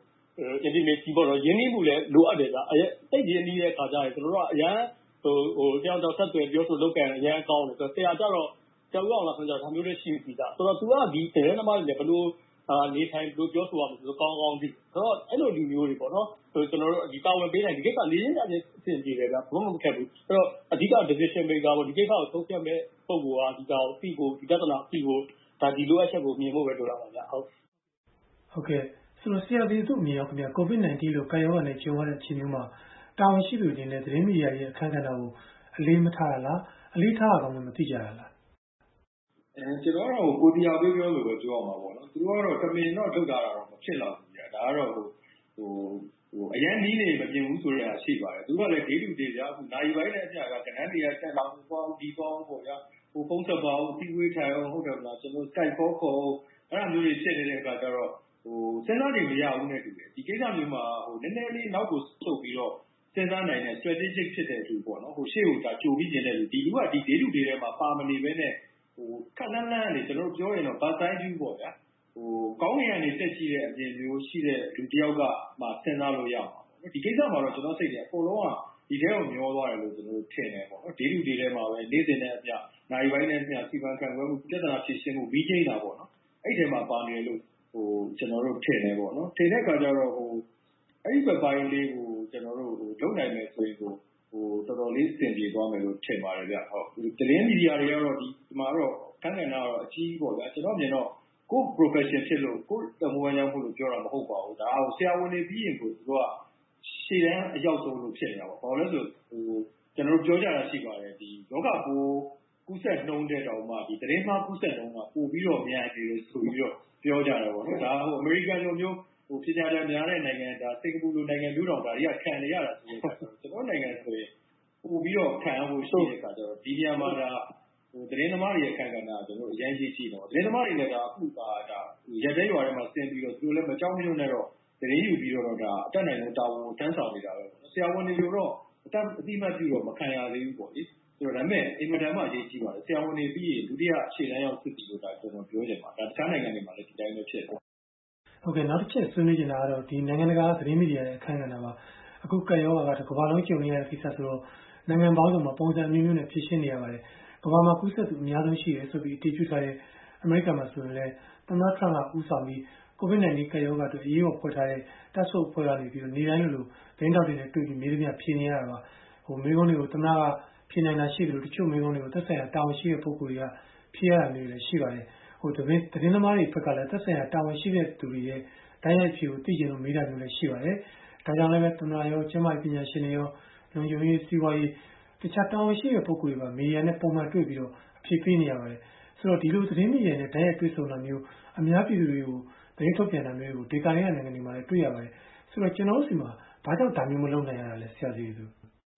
[SPEAKER 3] intimacy ပေါ့နော်ရင်းနှီးမှုလည်းလိုအပ်တယ်ဗျတိတ်ရင်းနှီးတဲ့အခါကျရင်ကျွန်တော်တို့ကအရန်တယောက်တော့ဆက်သွယ်ပြောဆိုလုပ်ကန်အရန်ကောင်းတယ်ဆိုတော့ဆရာကြတော့ကျောင်းအောင်လာဆိုတော့ဒါမျိုးလေးရှိပြီသားဆိုတော့ तू ကဒီသတင်းသမားတွေလည်းဘယ်လိုနေထိုင်ဘယ်လိုပြောဆိုရမလဲဆိုတော့ကောင်းကောင်းသိဆိုတော့အဲ့လိုလူမျိုးတွေပေါ့နော်ကျွန်တော်တို့ဒီတာဝန်ပေးနိုင်ဒီကိစ္စလေးရင်းများချင်းအဆင်ပြေတယ်ဗျဘာမှမခက်ဘူးအဲ့တော့အဓိက decision maker ပေါ့ဒီကိစ္စကိုသုံးဖြတ်မဲ့ပုံကဒီကောင်သိဖို့ဒီပြဿနာသိဖို့ဒါဒီလိုအပ်ချက်ကိုမြင်ဖို့ပဲလိုတာပါဗျ
[SPEAKER 1] ဟုတ်ကဲ့ဆိုတော့ဆရာဒီတို့မြင်ရောခင်ဗျာ COVID-19 လို့ကာရောဂါနဲ့ကြုံရတဲ့အချိန်မျိုးမှာတာဝန်ရှိသူတွေနဲ့သတင်းမီဒီယာရဲ့အခမ်းအနားကိုအလေးမထားရလားအလေးထားရကောင်းမှမသိကြရလား
[SPEAKER 2] ကျွန်တော်ကတော့ကိုတရားပေးပြောလို့ပဲပြောရမှာပေါ့နော်သူတို့ကတော့တမင်တော့ထုတ်တာတော့မဖြစ်တော့ဘူးကြာဒါကတော့အရန်နီးနေမပြင်ဘူးဆိုတဲ့အရှိပါတယ်သူကလည်းဒေးတူဒေးပြအခုနိုင်ပိုင်းနဲ့အပြကကဏ္ဍတွေကတက်လာဘူးပေါ့ဒီပေါ့ပေါ့ဗျာဖုန်းဆက်ပါအောင်တီဝေးထိုင်အောင်ဟုတ်တယ်မလားကျွန်တော် Skype call ခေါ်အဲ့လိုမျိုးတွေဖြစ်နေတဲ့အခါကျတော့စဉ်းစားနေမရဘူးနဲ့တူတယ်ဒီကိစ္စမျိုးမှာနည်းနည်းလေးနောက်ကိုဆုတ်ပြီးတော့စဉ်းစားနိုင်တဲ့ strategic ဖြစ်တဲ့သူပေါ့နော်ရှေ့ကိုဒါကြိုပြီးကျင်တဲ့လူဒီလူကဒီဒေးတူဒေးထဲမှာပါမနေဘဲနဲ့ခက်လန်းလန်းနေကျွန်တော်တို့ပြောရင်တော့ bad side view ပေါ့ဗျာကောင်းကင်ကနေတက်ကြည့်တဲ့အပြင်မျိုးရှိတဲ့လူတစ်ယောက်ကမှစဉ်းစားလို့ရမှာပေါ့ဒီကိစ္စမှာတော့ကျွန်တော်စိတ်တယ်အကုန်လုံးကဒီထဲကိုမျောသွားတယ်လို့ကျွန်တော်တို့ထင်တယ်ပေါ့နော်ဒေးတူဒေးထဲမှာပဲနေ့စဉ်နဲ့အပြနိုင်ပိုင်းနဲ့အပြစီမံခန့်ခွဲမှုပြဿနာဖြေရှင်းမှုပြီးချင်းတာပေါ့နော်အဲ့ထဲမှာပါနေလို့ကျွန်တော်တို့ထင်တယ်ပေါ့နော်ထင်တဲ့အခါကျတော့အဲ့ဒီဘက်ပိုင်းလေးကိုကျွန်တော်တို့လုပ်နိုင်မယ်ဆိုရင်တော်တော်လေးအဆင်ပြေသွားမယ်လို့ထင်ပါတယ်ဗျဟုတ်သတင်းမီဒီယာတွေကတော့ဒီမှာတော့ခန်းကဏ္ဍကတော့အကြီးပေါ့ဗျာကျွန်တော်မြင်တော့ကို profession ဖြစ်လို့ကိုတမိုးဝမ်းရောက်ဖို့လို့ပြောတာမဟုတ်ပါဘူးဒါအောင်ဆရာဝန်တွေပြီးရင်ကိုသူကရှေ့တန်းအရောက်ဆုံးလို့ဖြစ်နေတာပေါ့ဘာလို့လဲဆိုကျွန်တော်တို့ပြောကြတာရှိပါတယ်ဒီယောဂပိုးကူးဆက်နှုန်းတဲ့တောင်မှဒီသတင်းမှားကူးဆက်နှုန်းကပို့ပြီးတော့မြန်နေလို့ဆိုပြီးတော့ပြောကြတယ်ပေါ့နော်ဒါအမေရိကန်လိုမျိုးပညာတတ်များတဲ့နိုင်ငံဒါစင်ကာပူလိုနိုင်ငံမျိုးတောင်ဒါတွေကခံနေရတာဆိုတော့ကျွန်တော်နိုင်ငံဆိုရင်ပို့ပြီးတော့ခံရဖို့ရှိတဲ့အခါကျတော့ဒီနေရာမှာဒါသတင်းသမားတွေရဲ့အခမ်းကဏ္ဍကကျွန်တော်အရင်ကြီးကြည့်တော့သတင်းသမားတွေလည်းဒါအခုဒါရက်တဲ့ရွာထဲမှာဆင်းပြီးတော့သူတို့လည်းမကြောက်မရွံ့နဲ့တော့သတင်းယူပြီးတော့ဒါအတက်နိုင်လို့တာဝန်ကိုထမ်းဆောင်နေတာပဲဆရာဝန်တွေတော့အတိမတ်ပြုတော့မခံရသေးဘူးပေါ့လေဆိုတော့ဒါပေမဲ့အင်မတန်မှအရေးကြီးပါတယ်ဆရာဝန်တွေပြီးရင်ဒုတိယအခြေတန်းရောက်ဖြစ်ပြီးတော့ဒါကျွန်တော်ပြောချင်ပါဒါတခြားနိုင်ငံတွေမှာလည်းဒီတိုင်းပဲဖြစ်တယ်
[SPEAKER 1] ဟုတ်ကဲ့နောက်တစ်ချက်ဆွေးနွေးချင်တာကတော့ဒီနိုင်ငံတကာသတင်းမီဒီယာရဲ့အခမ်းအနားမှာအခုကရောဂါကကမ္ဘာလုံးကြုံနေရတဲ့ကိစ္စဆိုတော့နိုင်ငံပေါင်းစုံမှာပုံစံမျိုးမျိုးနဲ့ဖြည့်ရှင်းနေရပါတယ်ကမ္ဘာမှာကူးစက်သူအများဆုံးရှိတယ်ဆိုပြီးအတည်ပြုထားတဲ့အမေရိကန်မှာဆိုရင်လည်းသမ္မတထရမ့်ကဦးဆောင်ပြီး COVID-19 ကရောဂါအတွက်အရေးပေါ်ဖွဲ့ထားတဲ့တပ်ဆုပ်အဖွဲ့ကနေပြီးတော့နေတိုင်းလိုဒိန်းတောက်တွေနဲ့တွေ့ပြီးမေးသမျှဖြေနေရတာပါမိကုန်းတွေကိုသမ္မတကဖြေနိုင်တာရှိတယ်လို့တချို့မိကုန်းတွေကိုသက်ဆိုင်ရာတာဝန်ရှိတဲ့ပုဂ္ဂိုလ်တွေကဖြေရတာမျိုးလည်းရှိပါတယ်သတင်းသမားတွေဘက်ကလည်းသက်ဆိုင်ရာတာဝန်ရှိတဲ့သူတွေရဲ့တိုင်းရိုက်ဖြေကိုသိကျင်လို့မေးတာမျိုးလည်းရှိပါတယ်ဒါကြောင့်လည်းသမ္မတရောကျန်းမာရေးပညာရှင်တွေရောလုံခြုံရေးစီးပွားရေးတခြားတာဝန်ရှိတဲ့ပုဂ္ဂိုလ်တွေပါမီဒီယာနဲ့ပုံမှန်တွေ့ပြီးတော့အဖြေပေးနေရပါတယ်ဆိုတော့ဒီလိုသတင်းမီဒီယာနဲ့တိုင်းရိုက်တွေ့ဆုံတာမျိုးအများပြည်သူတွေကိုသတင်းထုတ်ပြန်တာမျိုးကိုဒေတာတွေကနိုင်ငံတွေမှာလည်းတွေ့ရပါတယ်ဆိုတော့ကျွန်တော်တို့စီမှာဘာကြောင့်ဒါမျိုးမလုပ်နိုင်ရတာလဲဆရာကြီးသူ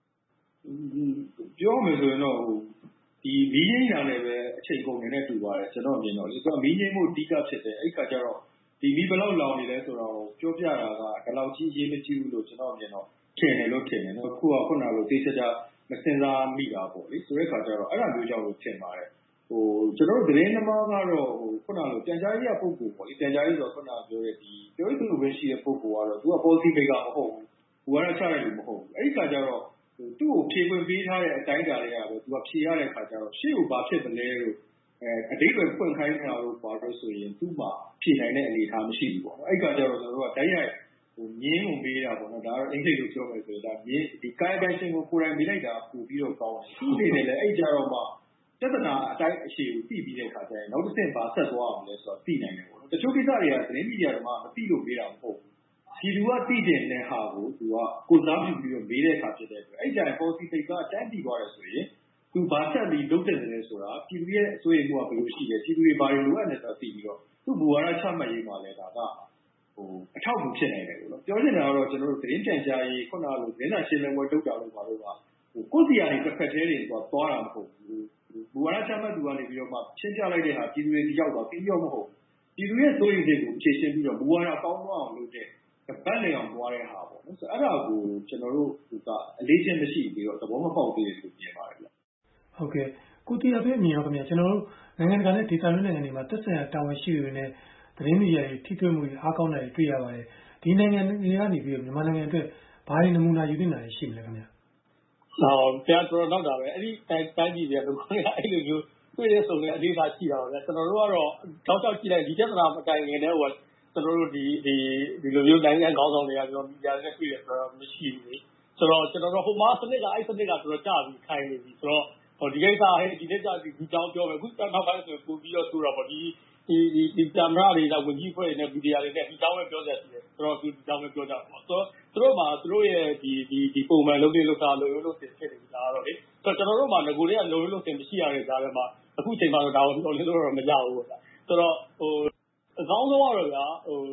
[SPEAKER 2] ပြောမယ်ဆိုရင်တော့ဒီမီးငိမ့်တာလည်းပဲအချိန်ကုန်နေနဲ့တူပါတယ်ကျွန်တော်မြင်တော့ဒီကမီးငိမ့်မှုအဓိကဖြစ်တယ်အဲ့ခါကျတော့ဒီမီးဘယ်လောက်လောင်နေလဲဆိုတော့ပြောပြတာကဒီလောက်ကြီးရေးမကြည့်ဘူးလို့ကျွန်တော်မြင်တော့ထင်တယ်နော်ခုနလိုသိချာမစင်စားမိတာပေါ့လေဆိုတဲ့ခါကျတော့အဲ့ဒါမျိုးကြောင့်လို့ထင်ပါတယ်ကျွန်တော်တို့သတင်းသမားကတော့ခုနလိုပြန်ကြားရေးပုံကူပေါ့လေပြန်ကြားရေးဆိုတော့ခုနပြောတဲ့ဒီပြောရေးဆိုခွင့်ရှိတဲ့ပုံကူကတော့သူက policy maker မဟုတ်ဘူးဘူဝါဒချတဲ့လူမဟုတ်ဘူးအဲ့ဒီခါကျတော့သူ့ကိုဖြေခွင့်ပေးထားတဲ့အတိုင်းအတာတွေကပဲသူကဖြေရတဲ့ခါကျတော့ရှေ့ကိုဘာဖြစ်မလဲလို့အတိတ်ပဲဖွင့်ခိုင်းတာလို့ပါလို့ဆိုရင်သူ့မှာဖြေနိုင်တဲ့အနေအထားမရှိဘူးပေါ့နော်အဲ့ခါကျတော့ကျွန်တော်တို့ကတိုက်ရိုက်မြင်းကိုမေးတာပေါ့နော်ဒါကတော့အင်္ဂလိပ်လိုပြောမယ်ဆိုရင်ဒါမြင်းဒီကာယကံရှင်ကိုကိုယ်တိုင်မေးလိုက်တာပို့ပြီးတော့ကောင်းတယ်သူ့အနေနဲ့လည်းအဲ့ကြတော့မှပြဿနာအတိုင်းအရှိကိုသိပြီးတဲ့ခါကျရင်နောက်တစ်ဆင့်ဘာဆက်သွားအောင်လဲဆိုတော့သိနိုင်တယ်ပေါ့နော်တချို့ကိစ္စတွေကသတင်းမီဒီယာတွေမှာမသိလို့မေးတာမဟုတ်ဘူးဒီလူကသိတဲ့နဲ့ဟာကိုသူကကိုစားပြုပြီးတော့မေးတဲ့အခါဖြစ်တဲ့အတွက်အဲ့ကြရင် policy maker တန်းတည်သွားတယ်ဆိုရင်သူဘာဆက်ပြီးလုပ်တဲ့တယ်ဆိုတာပြည်သူရဲ့အစိုးရမှုကဘယ်လိုရှိလဲပြည်သူတွေဘာတွေလိုအပ်နေဆိုတာသိပြီးတော့သူ့ဘူဝါဒချမှတ်ရေးမှာလဲဒါကအထောက်အကူဖြစ်နေတယ်ပေါ့နော်ပြောချင်တာကတော့ကျွန်တော်တို့သတင်းပြန်ကြားရေးခုနလိုသတင်းစာရှင်းလင်းပွဲလုပ်တာလို့ပါလို့ကကိုယ်စီကနေတစ်ဖက်တည်းတွေသွားတာမဟုတ်ဘူးဘူဝါဒချမှတ်သူကနေပြီးတော့မှရှင်းပြလိုက်တဲ့ဟာပြည်သူတွေဒီရောက်တော့ပြီးရောမဟုတ်ပြည်သူရဲ့စိုးရိမ်စိတ်ကိုဖြေရှင်းပြီးတော့ဘူဝါဒကောင်းသွားအောင်လုပ်တဲ့ဗတ်နေအောင်သွားတဲ့ဟာပေါ့နော်ဆိုတော့အဲ့ဒါကိုကျွန်တော်တို့ကအလေးချင်းမရှိပြီးတော့သဘောမပေါက်သေးတယ်လို့ပြောပါတယ်ဗျ
[SPEAKER 1] ဟုတ်ကဲ့ကိုတီယာပဲမြင်ရောခင်ဗျာကျွန်တော်တို့နိုင်ငံတကာနဲ့ဒေသတွင်းနိုင်ငံတွေမှာသက်ဆိုင်ရာတာဝန်ရှိသူတွေနဲ့သတင်းမီဒီယာတွေထိတွေ့မှုတွေအားကောင်းတာတွေတွေ့ရပါတယ်ဒီနိုင်ငံတွေကနေပြီးတော့မြန်မာနိုင်ငံအတွက်ဘာတွေနမူနာယူသင့်တာရှိမလဲခင်ဗျာ
[SPEAKER 3] ပြန်တော်တော့တာပဲအဲ့ဒီတိုင်းပြည်တွေကအဲ့လိုမျိုးတွေ့ရဆုံးတဲ့အသေးစားရှိတာပါဗျာကျွန်တော်တို့ကတော့တောက်ချောက်ကြည့်လိုက်ဒီပြဿနာမတိုင်ခင်တည်းကကျွန်တော်တို့ဒီလိုမျိုးနိုင်ငံခေါင်းဆောင်တွေကပြောမီဒီယာနဲ့တွေ့ရဆိုတော့မရှိဘူးလေဆိုတော့ကျွန်တော်တို့ဟိုမှာစနစ်ကအဲ့စနစ်ကတော်တော်ကြာပြီးခိုင်းနေပြီဆိုတော့ဒီကိစ္စဟဲ့ဒီနေ့ကြာဒီကြောင်းပြောမယ်အခုနောက်ပိုင်းဆိုပို့ပြီးတော့ဆိုတော့ဒီကင်မရာတွေကဝင်ကြီးဖွဲ့နေမီဒီယာတွေနဲ့ဒီကြောင်းပဲပြောကြတယ်ဆိုတော့ဒီကြောင်းပဲပြောကြပါဆိုတော့သူတို့မှာသူတို့ရဲ့ဒီပုံမှန်လုပ်တာလို့တင်ဖြစ်နေကြတာတော့လေဆိုတော့ကျွန်တော်တို့မှာငကိုတွေကလို့တင်မရှိရတဲ့ကြားထဲမှာအခုချိန်မှာတော့ဒါကိုပြောလို့တော့မရဘူးပေါ့ဗျာဆိုတော့အကောင်းဆုံးကတော့ဗျာ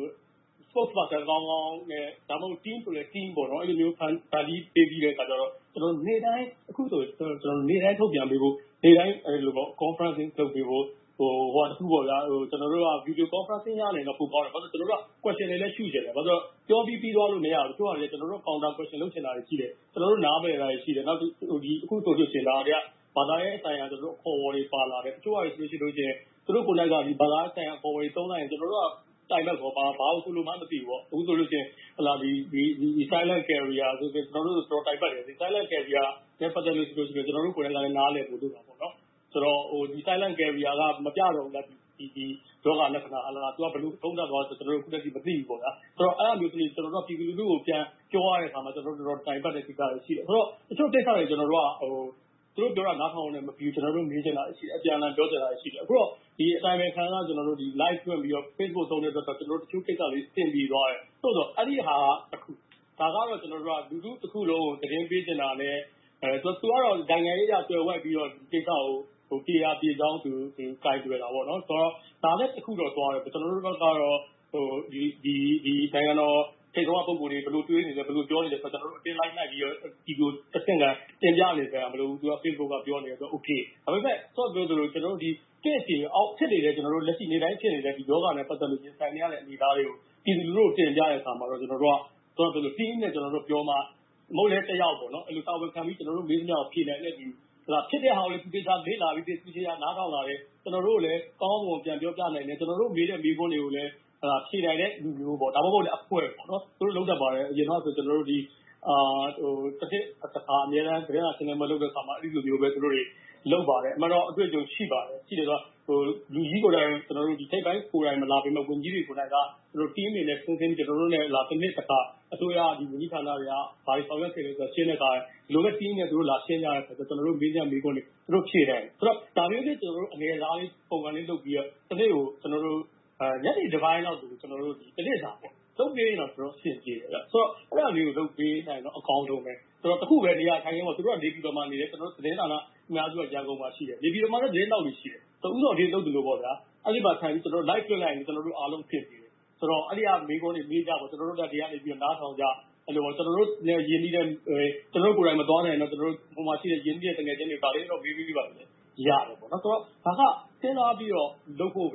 [SPEAKER 3] sports person ကောင်းနဲ့ဒါမှမဟုတ် team ဆိုလဲ team ပေါ့နော်အဲ့လိုမျိုးဖန်တီးပေးပြီးတဲ့အခါကျတော့ကျွန်တော်နေ့တိုင်းအခုဆိုကျွန်တော်နေ့တိုင်းထုတ်ပြန်ပေးဖို့နေ့တိုင်းအဲ့လိုပေါ့ conferencing လုပ်ပေးဖို့ဟိုတခုပေါ့ဗျာကျွန်တော်တို့က video conferencing ရနေတော့ပို့ကောင်းတယ်ဘာလို့ကျွန်တော်တို့က question တွေလည်းရှုချင်တယ်ဘာလို့ပြောပြီးသွားလို့မရဘူးသူကလည်းကျွန်တော်တို့ counter question လုပ်ချင်တာတွေရှိတယ်ကျွန်တော်တို့နားမလည်တာတွေရှိတယ်နောက်ဒီအခုဆိုလို့ရှိရင်ဒါတွေကဘာသာရေးအဆိုင်ရာကျွန်တော်တို့ခေါ်ဝေါ်တွေပါလာတယ်တချို့ကဆိုလို့ရှိရင်သူတို့ကိုယ်တိုင်ကဒီဘာသာဆိုင်ရာခေါ်ဝေါ်တွေသုံးလိုက်ရင်ကျွန်တော်တို့ကတိုင်ဘက်ကောဘာလို့ဆိုလို့မှမသိဘူးပေါ့အခုဆိုလို့ရှိရင်ဟလာဒီ silent carrier ဆိုကျွန်တော်တို့တော်တိုင်ဘက်တယ်ဒီ silent carrier နဲ့ပတ်သက်လို့ဆိုလို့ရှိရင်ကျွန်တော်တို့ကိုယ်တိုင်လည်းနားလည်ဖို့လုပ်တာပေါ့နော်ဆိုတော့ဒီ silent carrier ကမပြတော့ဘူးလားဒီယောဂလက္ခဏာဟလာသူကဘယ်လိုသုံးသပ်သွားဆိုကျွန်တော်တို့ခုတည်းကမသိဘူးပေါ့ဗျာဆိုတော့အဲ့အမျိုးကြီးကျွန်တော်တို့ကပြည်သူလူထုကိုပြန်ပြောရတဲ့အခါမှာကျွန်တော်တို့တိုင်ဘက်တဲ့ကိစ္စတွေရှိတယ်ဆိုတော့တချို့ကိစ္စတွေကျွန်တော်တို့ကသူတို့ပြောတာနားထောင်နေမပြီးကျွန်တော်တို့မေးချင်တာရှိတယ်အပြန်အလှန်ပြောချင်တာရှိတယ်အခုတော့ဒီအတိုင်းပဲခံစားကျွန်တော်တို့ဒီ live ဖွင့်ပြီးတော့ Facebook သုံးတဲ့အတွက်ကျွန်တော်တို့တချို့ကိစ္စလေးသင်ပြီးသွားတယ်ဆိုတော့အဲ့ဒီဟာတစ်ခုဒါကတော့ကျွန်တော်တို့ကလူထုတစ်ခုလုံးကိုသတင်းပေးချင်တာနဲ့သူကတော့နိုင်ငံရေးအရတွေ့ဝက်ပြီးတော့ဒီကိစ္စကိုPR ပြေကြောင်းသူကိုင်တွေ့တာပေါ့နော်ဆိုတော့ဒါလည်းတစ်ခုတော့သွားတယ်ကျွန်တော်တို့ကတော့ဒီနိုင်ငံတော်ထိပ်ဆုံးပုံကိုယ်တွေဘယ်လိုတွေးနေလဲဘယ်လိုပြောနေလဲဆိုတော့ကျွန်တော်တို့အတင်းလိုက်နိုင်ပြီးတော့ဒီကိုတစ်ဆင့်ကတင်ပြနေကြတာမလို့သူက Facebook ကပြောနေတော့ okay ဒါပေမဲ့ဆိုတော့ပြောသလိုကျွန်တော်တို့ဒီ case တွေအောက်ဖြစ်နေတဲ့ကျွန်တော်တို့လက်ရှိနေတိုင်းဖြစ်နေတဲ့ဒီယောဂနဲ့ပတ်သက်လို့ရင်ဆိုင်နေရတဲ့အနေအထားတွေကိုပြည်သူလူထုကိုတင်ပြတဲ့အခါမှာတော့ကျွန်တော်တို့ကဆိုတော့ team နဲ့ကျွန်တော်တို့ပြောမှမဟုတ်လဲတစ်ယောက်ပေါ့နော်အဲ့လိုတာဝန်ခံပြီးကျွန်တော်တို့မေးစရာကိုဖြေနိုင်တဲ့ဒီဖြစ်တဲ့ဟာကိုလည်းသူတေချာလေ့လာပြီးသူတေချာနားထောင်လာတယ်ကျွန်တော်တို့လည်းကောင်းကောင်းပြန်ပြောပြနိုင်တယ်ကျွန်တော်တို့မေးတဲ့မေးခွန်းတွေကိုလည်းဖြေနိုင်တဲ့လူမျိုးပေါ့ဒါမှမဟုတ်လည်းအဖွဲ့ပေါ့နော်သူတို့လုံးတတ်ပါတယ်အရင်တော့ဆိုကျွန်တော်တို့ဒီတစ်ခါအများအားဖြင့်သတင်းစာရှင်းလင်းပွဲလုပ်တဲ့အခါမှာအဲ့ဒီလိုမျိုးပဲသူတို့တွေလုပ်ပါတယ်အမှန်တော့အတွေ့အကြုံရှိပါတယ်ရှိတယ်ဆိုတော့လူကြီးကိုယ်တိုင်ကျွန်တော်တို့ဒီထိပ်ပိုင်းကိုယ်တိုင်မလာပြီးမှဝန်ကြီးတွေကိုယ်တိုင်ကကျွန်တော် team တွေနဲ့ဆင်းကျွန်တော်တို့နဲ့လာတစ်နှစ်တစ်ခါအစိုးရဒီဝန်ကြီးဌာနတွေကဘာတွေဆောင်ရွက်ခဲ့လဲဆိုတော့ရှင်းတဲ့အခါလိုပဲ team နဲ့သူတို့လာရှင်းကြတဲ့အခါကျွန်တော်တို့မေးကြမေးခွန်းတွေသူတို့ဖြေတယ်ဆိုတော့ဒါမျိုးလေးကျွန်တော်တို့အနေအထားလေးပုံစံလေးလုပ်ပြီးတော့တစ်နေ့ကိုကျွန်တော်တို့ညနေတစ်ပိုင်းလောက်ဆိုကျွန်တော်တို့ဒီတစ်နေ့စာပေါ့လုပ်ပေးရင်တော့ကျွန်တော်အဆင်ပြေတယ်ဆိုတော့အဲ့ဒါမျိုးကိုလုပ်ပေးနိုင်တော့အကောင်းဆုံးပဲဆိုတော့တခုပဲနေရာထိုင်ရင်းပေါ့သူတို့ကနေပြည်တော်မှာနေတယ်ကျွန်တော်တို့သတင်းဌာနအများစုကရန်ကုန်မှာရှိတယ်နေပြည်တော်မှာလည်းသတင်းတောက်တွေရှိတယ်ဆိုတော့ဥတော်ဒီလုပ်တယ်လို့ပေါ့ဗျာအဲ့ဒီမှာထိုင်ပြီးကျွန်တော် live လွှင့်လိုက်ရင်ကျွန်တော်တို့အားလုံးဖြစ်နေတယ်ဆိုတော့အဲ့ဒီကမေးခွန်းတွေမေးကြပေါ့ကျွန်တော်တို့ကတရားနေပြီးနားထောင်ကြအဲ့လိုကျွန်တော်တို့ရင်းနှီးတဲ့ကျွန်တော်တို့ကိုယ်တိုင်မသွားနိုင်တော့ကျွန်တော်တို့ဟိုမှာရှိတဲ့ရင်းနှီးတဲ့တကယ်ချင်းတွေဒါလေးတော့မေးပြီးပါလေရတယ်ပေါ့နော်ဆိုတော့ဒါကစဉ်းစားပြီးတော့လုပ်ဖို့ပဲ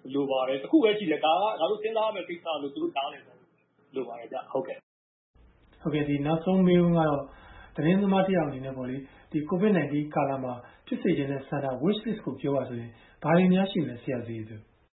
[SPEAKER 3] လိုပါတယ်တခုပဲရှိတယ်ဒါကငါတို့စဉ်းစားရမယ့်ကိစ္စလို့သူတို့နားလည်တယ်လိုပါတယ်ဗျဟုတ်ကဲ့
[SPEAKER 1] ဒီနောက်ဆုံးမေးခွန်းကတော့သတင်းသမားတယောက်အနေနဲ့ပေါ့လေဒီ COVID-19 ကာလမှာဖြစ်စေချင်တဲ့ဆန္ဒ wish list ကိုပြောပါဆိုရင်ဘာတွေများရှိမလဲဆရာစီသူ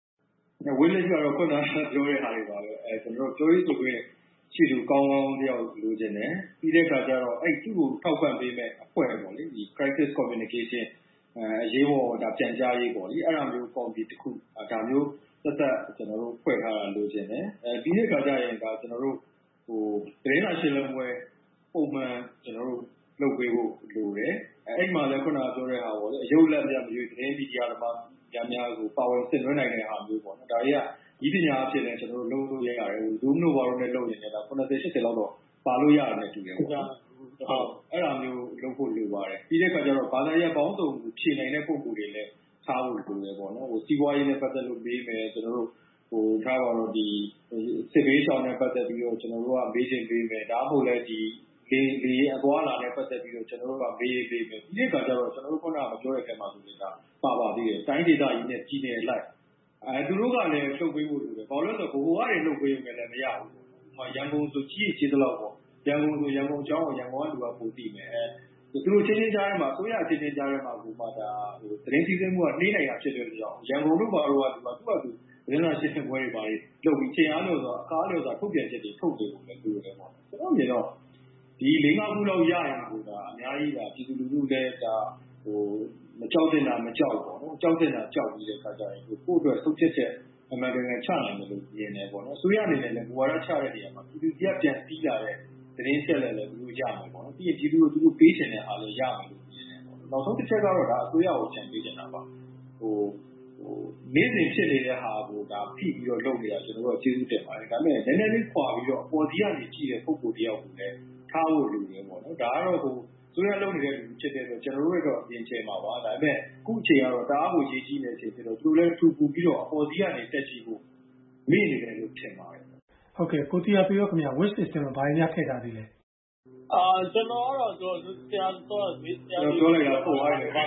[SPEAKER 2] wish list ကတော့ခုနကပြောတဲ့ဟာတွေပါပဲကျွန်တော်တို့ပြောရေးဆိုခွင့်ရှိသူကောင်းကောင်းတယောက်လိုချင်တယ်ပြီးတဲ့အခါကျတော့သူ့ကိုထောက်ပံ့ပေးမဲ့အဖွဲ့ပေါ့လေဒီ crisis communication အရေးပေါ်ဒါပြန်ကြားရေးပေါ့လေအဲ့ဒါမျိုးကော်မတီတစ်ခုဒါမျိုးသက်ကျွန်တော်တို့ဖွဲ့ထားတာလိုချင်တယ်ပြီးတဲ့အခါကျရင်ဒါကျွန်တော်တို့သတင်းစာရှင်းလင်းပွဲပုံမှန်ကျွန်တော်တို့လုပ်ပေးဖို့လိုတယ်အဲ့မှာလည်းခုနကပြောတဲ့ဟာပေါ့လေအယုတ်လက်ပြမျိုးသတင်းမီဒီယာတွေမှာများကိုပါဝင်ဆင်နွှဲနိုင်တဲ့ဟာမျိုးပေါ့နော်ဒါတွေကဒီပညာအဖြစ်နဲ့ကျွန်တော်တို့လုပ်လို့ရတယ် Zoom တို့ဘာလို့လဲလုပ်နေတယ်ဒါ90-80လောက်တော့ပါလို့ရတယ်တူတယ်ပေါ့နော်အဲ့ဒါမျိုးလုပ်ဖို့လိုပါတယ်ပြီးတဲ့အခါကျတော့ဘာသာရပ်ပေါင်းစုံကိုဖြည့်နိုင်တဲ့ပုံစံတွေလည်းထားဖို့လိုတယ်ပေါ့နော်စီးပွားရေးနဲ့ပတ်သက်လို့မေးမယ်ကျွန်တော်တို့ထားပါတော့ဒီစစ်ဘေးရှောင်နဲ့ပတ်သက်ပြီးတော့ကျွန်တော်တို့ကမေးချင်ပေးမယ်ဒါမှမဟုတ်လည်းဒီလေအသွားလာနဲ့ပတ်သက်ပြီးတော့ကျွန်တော်တို့ကမေးပေးမယ်ဒီနေ့ကကြတော့ကျွန်တော်တို့ခုနကမပြောတဲ့အထက်မှာဆိုနေတာပါသေးတယ်တိုင်းဒေသကြီးနဲ့ကြီးနယ်လိုက်သူတို့ကလည်းလှုပ်ပေးဖို့လိုတယ်ဘာလို့လဲဆိုတော့ဘိုးဘွားတွေလှုပ်ပေးရုံနဲ့လည်းမရဘူးရန်ကုန်ဆိုကြီးသလောက်ပေါ့ရန်ကုန်ဆိုရန်ကုန်အကြောင်းကိုရန်ကုန်ကလူကပိုသိမယ်သူတို့ချင်းကြားထဲမှာဆိုရချင်းကြားထဲမှာကိုမှဒါသတင်းစည်းစိမ်မှုကနှေးနိုင်တာဖြစ်တဲ့ကြောင့်ရန်ကုန်တို့ဘာလို့ကသူကသတင်းစာရှင်းလင်းပွဲတွေပါလုပ်ပြီးချိန်အားလို့ဆိုအခါလို့ဆိုထုတ်ပြန်ချက်တွေထုတ်ပေးဖို့လည်းလိုတယ်ပေါ့ကျွန်တော်မြင်တော့ဒီ4-5ခုလောက်ရရင်ကိုဒါအများကြီးဒါပြည်သူလူထုလည်းဒါမကြောက်တင်တာမကြောက်ပေါ့နော်ကြောက်တင်တာကြောက်ပြီးတဲ့အခါကျရင်ကိုယ့်အတွက်ဆုတ်ချက်ချက်အမှန်တကယ်ချနိုင်တယ်လို့မြင်တယ်ပေါ့နော်ဆိုရအနေနဲ့လည်းဘဝရချတဲ့နေရာမှာပြည်သူကြီးပြန်တီးလာတဲ့သတင်းချက်လည်းသူတို့ရမယ်ပေါ့နော်ပြီးရင်ပြည်သူတို့သူတို့ပေးချင်တဲ့အားလည်းရမယ်လို့မြင်တယ်ပေါ့နောက်ဆုံးတစ်ချက်ကတော့ဒါအစိုးရကိုချန်ပေးချင်တာပါနေ့စဉ်ဖြစ်နေတဲ့ဟာကိုဒါဖိပြီးတော့လုပ်နေတာကျွန်တော်တို့ကျေးဇူးတင်ပါတယ်ဒါပေမဲ့နည်းနည်းလေးခွာပြီးတော့အပေါ်စီကနေကြည့်တဲ့ပုံကိုတယောက်ကိုလည်းထားဖို့လိုတယ်ပေါ့နော်ဒါကတော့ဆိုရလုပ်နေတဲ့လူဖြစ်တဲ့အတွက်ကျွန်တော်တို့ကတော့အပြင်ချေမှာပါဒါပေမဲ့အခုအချိန်ကတော့တအားကိုရေးကြီးနေတဲ့အချိန်ဖြစ်တော့သူတို့လည်းထူပူပြီးတော့အပေါ်စီကနေတက်ကြည့်ဖို့မေ့နေတယ်လို့ထင်ပါတယ်
[SPEAKER 1] ဟုတ်ကဲ့ကိုတီယာပြောခင်ဗျာ wish list မှာဘာတွေများထည့်ထားသေးလဲ
[SPEAKER 3] ကျွန်တော်ကတော့ဆရာပြော
[SPEAKER 2] လိုက်တာပို့ရတယ်
[SPEAKER 3] ဒါ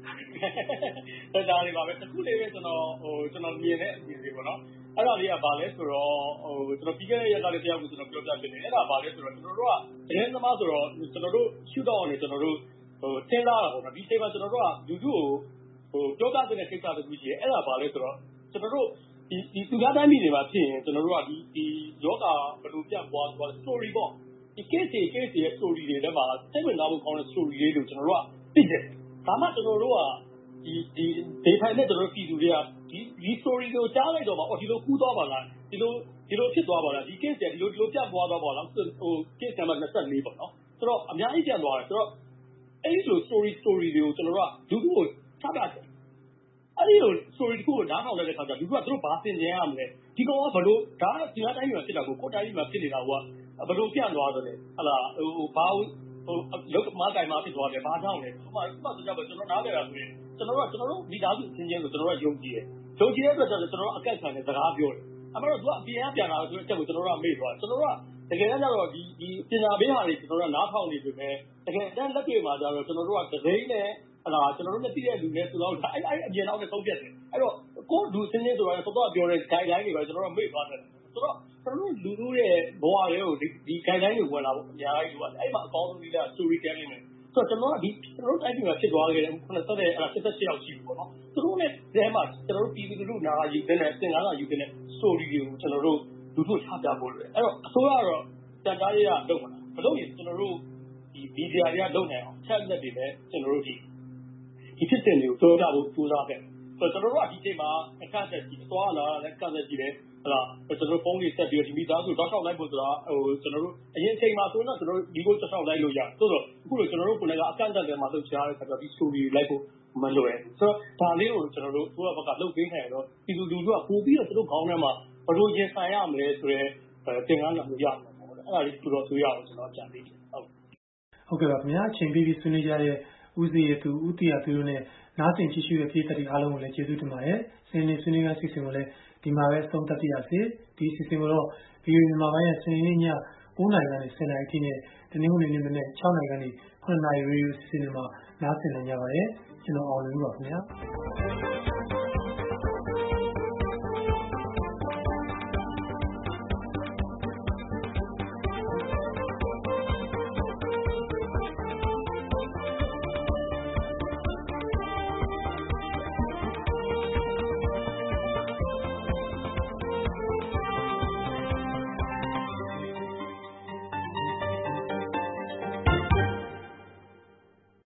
[SPEAKER 3] လေးပါပဲတစ်ခုလေးပဲကျွန်တော်မြင်တဲ့အမြင်လေးပေါ့နော်အဲ့ဒါလေးကဘာလဲဆိုတော့ကျွန်တော်ပြီးခဲ့တဲ့ရက်ကလေးတယောက်ကိုကျွန်တော်ပြောပြပြနေအဲ့ဒါဘာလဲဆိုတော့ကျွန်တော်တို့ကသတင်းသမားဆိုတော့ကျွန်တော်တို့ရှုတော့နေကျွန်တော်တို့စဉ်းစားတာပေါ့နော်ဒီချိန်မှာကျွန်တော်တို့ကလူထုကိုပြောပြတဲ့ကိစ္စတစ်ခုရှိတယ်အဲ့ဒါဘာလဲဆိုတော့ကျွန်တော်တို့ဒီသူများတိုင်းပြည်တွေမှာဖြစ်ရင်ကျွန်တော်တို့ကဒီယောဂဘယ်လိုပြတ်သွား story ပေါ့ဒီ case ရဲ့ story တွေထဲမှာစိတ်ဝင်စားဖို့ကောင်းတဲ့ story တွေလို့ကျွန်တော်တို့ကသိတယ်ဒါမှကျွန်တော်တို့ကဒီဒေတာနဲ့ကျွန်တော်တို့ပြည်သူတွေကဒီ story ကိုကြားလိုက်တော့မှဒီလိုကူးသွားပါလားဒီလိုဖြစ်သွားပါလားဒီ case တွေဒီလိုပြတ်သွားပါလားcase number 24ပေါ့နော်ဆိုတော့အများကြီးပြတ်သွားတယ်ဆိုတော့အဲ့ဒီလို story တွေကိုကျွန်တော်တို့ကလူထုကိုချပြတယ်အဲ့ဒီလို story တစ်ခုကိုနားထောင်လိုက်တဲ့အခါကျလူထုကသူတို့ဘာသင်ကျင်ရမလဲဒီကောင်ကဘလို့ဒါကဒီတိုင်းမှာဖြစ်တာကိုကိုတိုင်းမှာဖြစ်နေတာကဘလို့ပြန့်သွားတယ်ဟလာဘာလုတ်မတိုင်မှာဖြစ်သွားတယ်ဘာကြောင့်လဲဥပမာဆိုကြပါကျွန်တော်နားလည်တာဆိုရင်ကျွန်တော်တို့မိသားစုအချင်းချင်းဆိုကျွန်တော်တို့ယုံကြည်တဲ့အတွက်ကျွန်တော်တို့အကန့်ခံတဲ့စကားပြောတယ်အမှန်တော့သူကအပြင်ကပြန်လာဆိုတဲ့အချက်ကိုကျွန်တော်တို့ကမေ့သွားကျွန်တော်တို့ကတကယ်တမ်းကျတော့ဒီပညာပေးဟာတွေကျွန်တော်တို့ကနားထောင်နေပြီပဲတကယ်တမ်းလက်တွေ့မှာကျတော့ကျွန်တော်တို့ကတစိမ့်နဲ့ဟလာကျွန်တော်တို့နဲ့တည်တဲ့လူတွေဆိုတော့အဲ့အပြင်တော့နဲ့သုံးပြတယ်အဲ့တော့ကိုလူစင်းနေဆိုတာတော့ပြောတဲ့ guideline တွေပဲကျွန်တော်တို့မေ့သွားတယ်ဆိုတော့ကျွန်တော်တို့လူတို့ရဲ့ဘဝတွေကိုဒီ guideline တွေဝင်လာဖို့အများကြီးလိုပါတယ်အဲ့မှာအကောင်းဆုံးလေးက story telling နဲ့ဆိုတော့ကျွန်တော်တို့တိုင်းပြည်မှာဖြစ်သွားခဲ့တဲ့88ယောက်ရှိပြီပေါ့နော်သူတို့နဲ့အဲမှာကျွန်တော်တို့ပြည်သူလူထုနာယူတဲ့သင်္ကန်းလာယူတဲ့ story တွေကိုကျွန်တော်တို့လူထုချပြဖို့လိုတယ်အဲ့တော့အစိုးရကတော့တန်ကြားရေးကလုပ်မှာမလုပ်ရင်ကျွန်တော်တို့ဒီမီဒီယာတွေကလုပ်နိုင်အောင်ချက်လက်တွေနဲ့ကျွန်တော်တို့ဒီဖြစ်တဲ့တွေကိုပြောပြဖို့ကြိုးစားခဲ့ဆိုတော့ကျွန်တော်တို့ကဒီချိန်မှာအခက်အခဲကြီးသွားလာလည်းအခက်အခဲကြီးတယ်ဟလာကျွန်တော်ဖုန်းလေးဆက်ပြီးဒီမိသားစုတောက်လျှောက်လိုက်ဖို့ဆိုတာကျွန်တော်တို့အရင်ချိန်မှာဆိုတော့ကျွန်တော်တို့ဒီကိုတောက်လျှောက်လိုက်လို့ရတယ်ဆိုတော့အခုလိုကျွန်တော်တို့ကိုလည်းအကန့်အသတ်တွေမှာလုပ်ချရတဲ့အခါကျတော့ဒီ story လိုက်ဖို့မလွယ်ဆိုတော့ဒါလေးကိုကျွန်တော်တို့ဘက်ကလုပ်ပေးနိုင်တော့ပြည်သူလူထုကပို့ပြီးတော့သူတို့ခေါင်းထဲမှာဘယ်လိုရင်ဆိုင်ရမလဲဆိုတဲ့သင်ခန်းစာမျိုးရမှာပေါ့အဲ့ဒါလေးသူတို့ဆိုရအောင်ကျွန်တော်ကြံပေးတယ်
[SPEAKER 1] ဟုတ်ကဲ့ပါခင်ဗျာအချိန်ပြီးဆွေးနွေးကြတဲ့ဦးစီရသူဦးတီယာသူတို့နဲ့နားဆင်ကြည့်ရှုတဲ့ပြည်သက်တွေအားလုံးကိုလည်းကျေးဇူးတင်ပါတယ်။စနေဆွေးနွေးခန်းစီစဉ်ကိုလည်းဒီမှာပဲအဆုံးသတ်ပြရစေ။ဒီစီစဉ်ကိုတော့ VOA မြန်မာပိုင်းရဲ့စနေနေ့ည9:00နာရီကနေ10:00နာရီအထိနဲ့တနင်္ဂနွေနေ့မနက်6:00နာရီကနေ9:00နာရီရေဒီယိုစီစဉ်တွေမှာနားဆင်နိုင်ကြပါတယ်။ကျွန်တော်အောင်လွင်ပါခင်ဗျာ။